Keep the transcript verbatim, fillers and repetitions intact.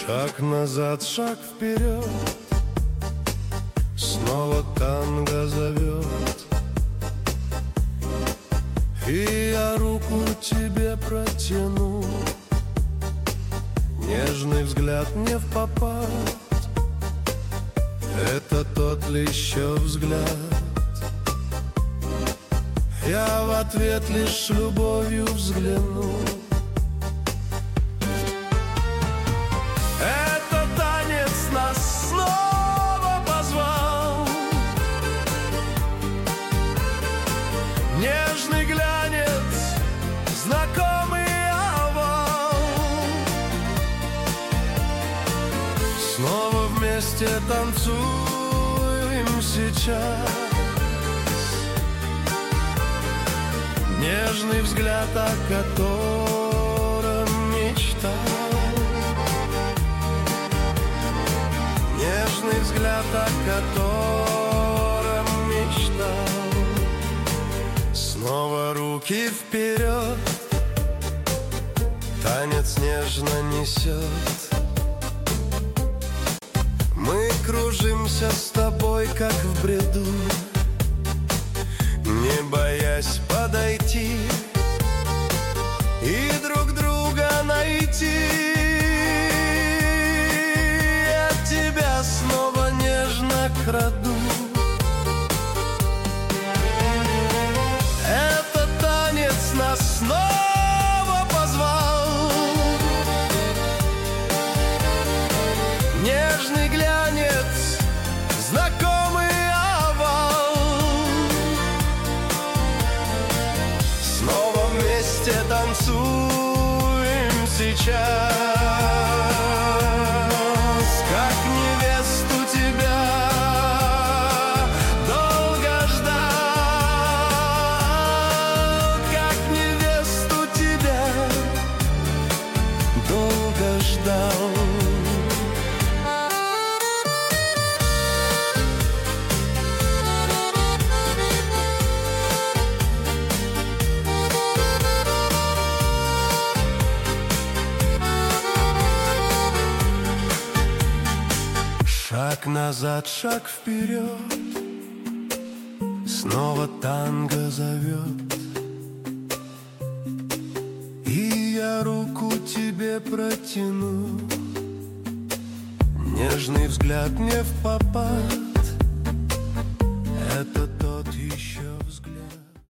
Шаг назад, шаг вперед, снова танго зовет. И я руку тебе протяну, нежный взгляд не впопад. Это тот ли еще взгляд? Я в ответ лишь любовью взгляну. Это танец нас снова позвал, нежный глянец, знакомый овал. Снова вместе танцуем сейчас. Нежный взгляд, о котором мечтал. Нежный взгляд, о котором мечтал. Снова руки вперед, танец нежно несет. Мы кружимся с тобой, как в бреду, не боясь подойти и друг друга найти. От тебя снова нежно краду. Этот танец нас снова позвал, нежный глянец, знакомый овал. Снова вместе танцуем сейчас, как невесту тебя долго ждал, как невесту тебя долго ждал. Шаг назад, шаг вперед, снова танго зовет. И я руку тебе протяну, нежный взгляд не впопад.